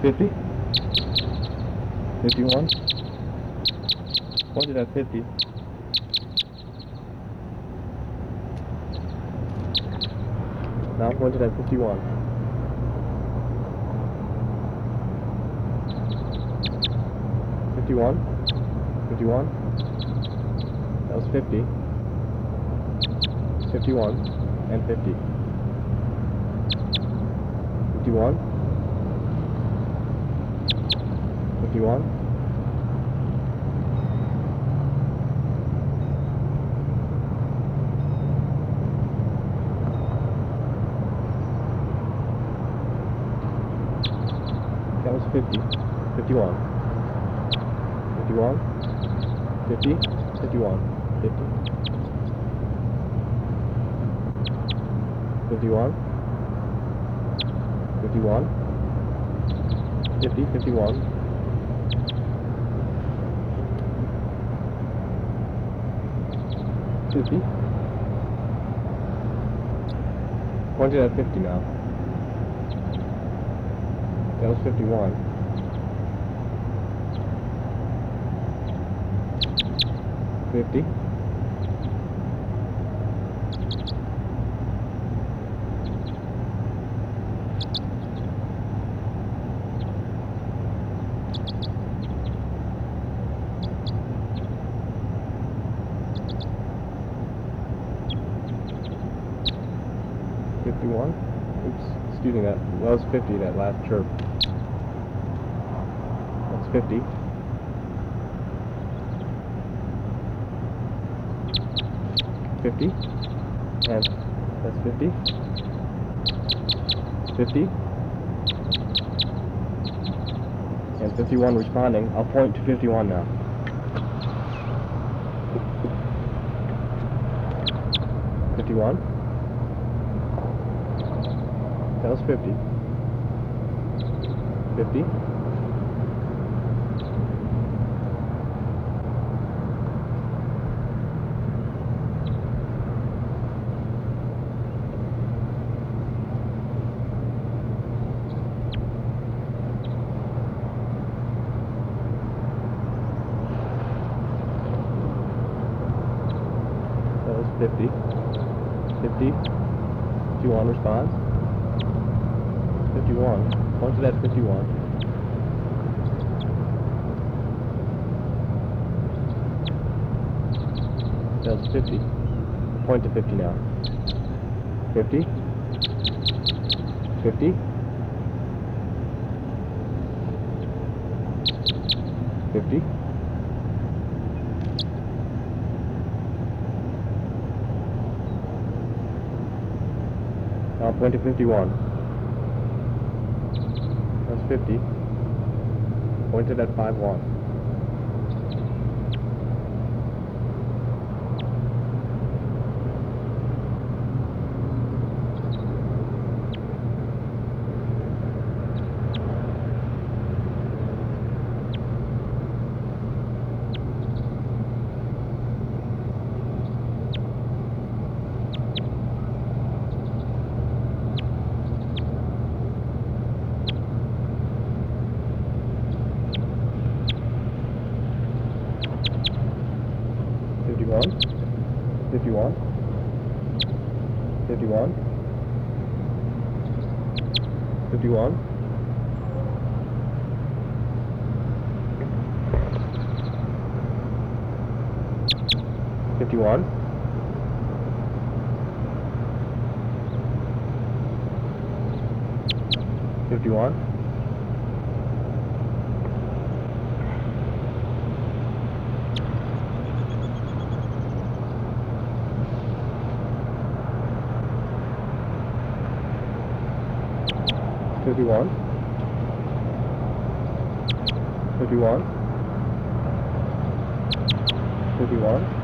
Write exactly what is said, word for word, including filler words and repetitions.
fifty? fifty-one? Pointed at fifty. Now pointed at fifty-one. fifty-one? fifty-one? That was fifty. fifty-one and fifty. fifty-one? fifty-one? That was fifty. fifty-one. fifty-one. fifty. fifty-one. fifty. fifty-one. fifty-one. fifty. fifty-one. fifty. Pointed at fifty now. That was fifty-one. fifty. fifty-one. Oops, excuse me, that, that was fifty, that last chirp. That's fifty. fifty. And that's fifty. fifty. And fifty-one responding. I'll point to fifty-one now. fifty-one. That was fifty. fifty. That was fifty. fifty. fifty-one responds. fifty-one. Pointed at fifty-one. That was fifty. Point to fifty now. fifty. fifty. fifty. Now point to fifty-one. That's fifty. Pointed at five one. fifty-one. fifty-one. fifty-one. fifty-one. fifty-one. fifty-one. fifty-one. fifty-one. fifty-one.